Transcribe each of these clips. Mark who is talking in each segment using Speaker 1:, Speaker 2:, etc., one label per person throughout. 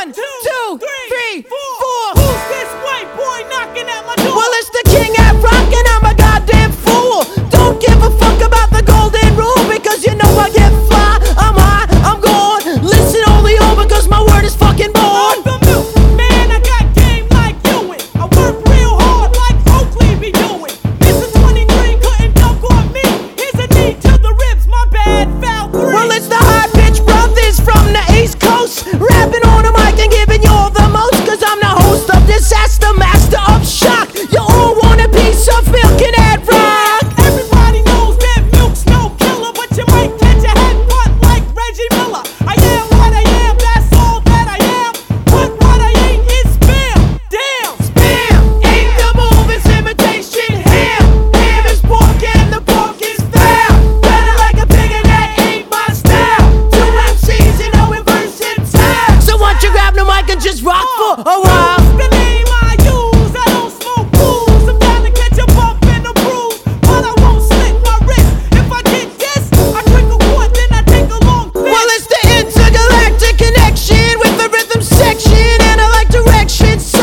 Speaker 1: 1, 2, 3, 4.
Speaker 2: Who's this white boy knocking at my door?
Speaker 1: Well, it's the king at rock and I'm a goddamn fool. Don't give a fuck about the golden rule, because you know I get fly, I'm high, I'm gone. Listen only on because my word is fucking born.
Speaker 2: The milk, man, I got game like Ewing. I work real hard like Oakley be doing. Mr. 23 couldn't dunk on me. Here's a knee to the ribs, my bad, foul 3.
Speaker 1: Well, it's the High Pitch Brothers from the East Coast, rapping on the mic and giving you all the most, cause I'm the host of Disaster, master of shock. You all want a piece of milk and ad rock.
Speaker 2: Everybody knows that milk's no killer, but you might catch a headbutt like Reggie Miller. I am what I am, that's all that I am. But what I ain't is spam. Damn.
Speaker 1: Spam ain't the move, it's imitation ham. Ham is pork and the pork is foul. Better like a pig and that ain't my style. 2 MCs and no versatile. So why don't you grab the mic and just rock for a while?
Speaker 2: The name I use, I don't smoke booze. I'm down to catch a bump and a bruise, but I won't slit my wrist. If I get this, I drink a quart, then I take a long piss.
Speaker 1: Well, it's the intergalactic connection with the rhythm section, and I like direction. So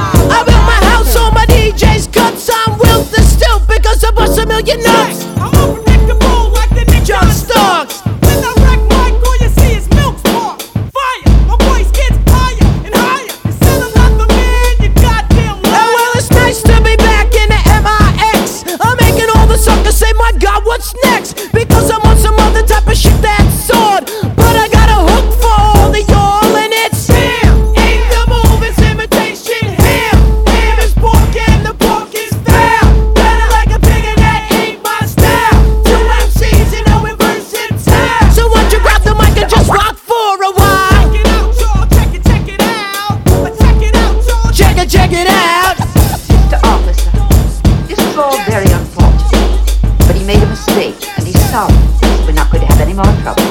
Speaker 1: I built my house on my DJ's guts. I'm Will the Stilt because I bust a million nuts.
Speaker 2: I'm unpredictable like the Nick
Speaker 1: John Starks.
Speaker 2: When I wreck mic, all you see is milk spark. Fire, my voice gets higher and higher. You said I'm not the man, you goddamn
Speaker 1: Oh,
Speaker 2: liar.
Speaker 1: well, it's nice to be back in the MIX. I'm making all the suckers say, my God, what's next? Because I'm on some other type of shit that's on. But I got a hook for all of y'all, and it's Sam. Ain't the move, it's imitation ham. Ham is pork and the pork is foul. Better like a pig and that ain't my style. 2 MCs and no versatile. So why don't you grab the mic and just rock for a while?
Speaker 2: Check it out, y'all, check it out. Check it out, y'all.
Speaker 1: Check it out.
Speaker 3: To Officer, this is all very unfortunate, but he made a mistake and he's sorry. We're not going to have any more trouble.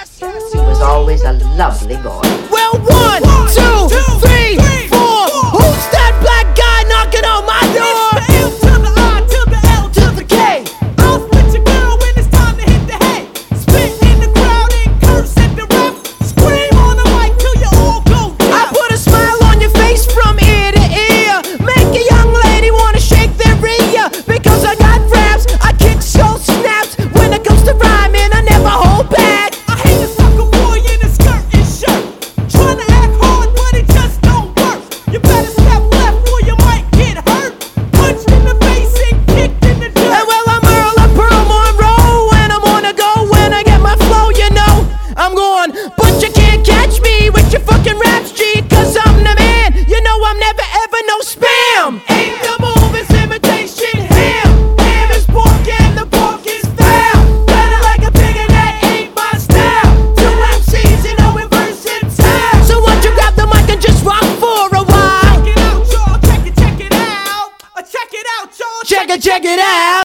Speaker 3: He was always a lovely boy.
Speaker 1: Well, 1, 2, 3, 4. Who's that black guy knocking on my door?
Speaker 2: It's the M to the I to the L to
Speaker 1: To the K.
Speaker 2: I'll split your girl when it's time to hit the hay. Spit in the crowd and curse at the rep. Scream on the mic till you all go
Speaker 1: I
Speaker 2: deaf.
Speaker 1: put a smile on your face from ear to ear. Make a young lady wanna shake their rear. Because I got raps, I kick soul snaps. When it comes to rhyming, I never hold back.
Speaker 2: I hate a sucker boy in a skirt and shirt, trying to act hard but it just don't work. You better step left or you might get hurt. Punched in the face and kicked in the dirt.
Speaker 1: Hey, well, I'm Earl of Pearl Monroe, and I'm on the go when I get my flow, you know. I'm going, but you can't catch me with your fucking raps, G, cause I'm the man. You know I'm never ever no spam. Ain't the move, it's imitation ham. Ham is pork and the pork is foul. Better like a pig and that ain't my style. 2 MCs and no versatile. So why don't you grab the mic and just rock for a while?
Speaker 2: Check it out, y'all. Check it out. Check it out, y'all.
Speaker 1: Check it out.